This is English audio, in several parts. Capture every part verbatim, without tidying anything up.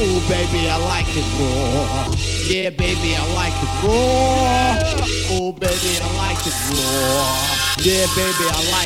Oh baby, I like it raw. Yeah, baby, I like it raw. Oh baby, I like it raw. Yeah, baby, I like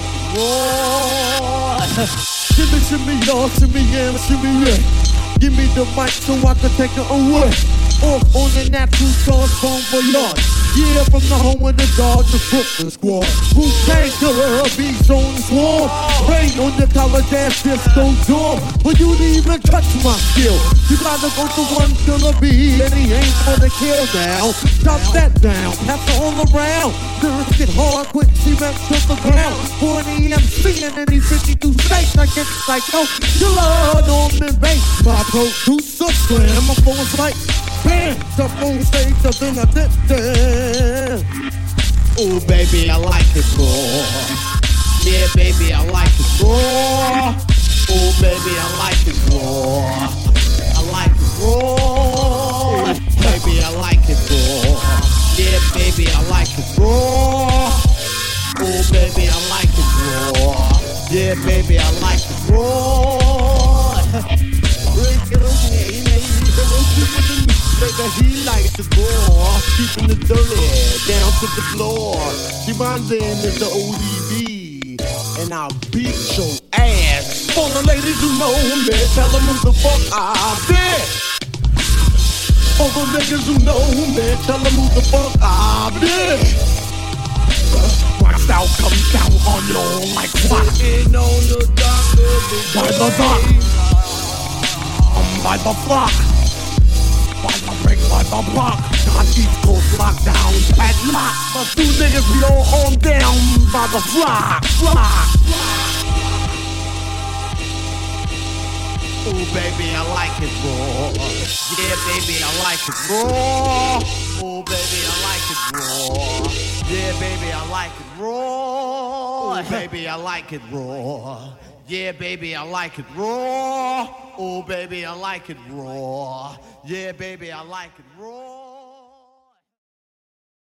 it raw. Shimmy, shimmy, y'all, shimmy, yeah, shimmy, yeah. Give me the mic so I can take it away. Off on the natural sauce, phone for y'all. Yeah, from the home of the dog, the Brooklyn squad. Who came to her beats on the swarm? Rain on the college ass disco door. But you didn't even touch my skill. You gotta go to one killer bee, and he ain't gonna kill now. Drop that down, pass it all around. Lyrics get hard, quick, she went to the ground. For an E M C and any fifty-two states, I get psycho. You love Norman Bates, my producer, slam. My phone's like, bam, up on stage, up in a dip there. Oh, baby, I like it raw. Yeah, baby, I like it raw. Oh, baby, I like it raw. I like it raw. Baby, I like it raw. Yeah, baby, I like it raw. Oh, baby, I like it raw. Yeah, baby, I like it raw. Baby, he likes the raw, keeping it dirty down to the floor. See, my name is the O D B, and I'll beat your ass. For the ladies who know me, tell them who the fuck I did. For the niggas who know me, tell them who the fuck I did. My style comes down on you like what? Ain't on the doctor, by the dock, by the flock. By the break, by the block, got East Coast lockdown, padlock. But two niggas we all on down by the flock, flock. Oh baby, I like it raw. Yeah, baby, I like it raw. Oh baby, I like it raw. Yeah, baby, I like it raw. Oh baby, I like it raw. Yeah, baby, I like it raw. Oh, baby, I like it raw. Yeah, baby, I like it raw.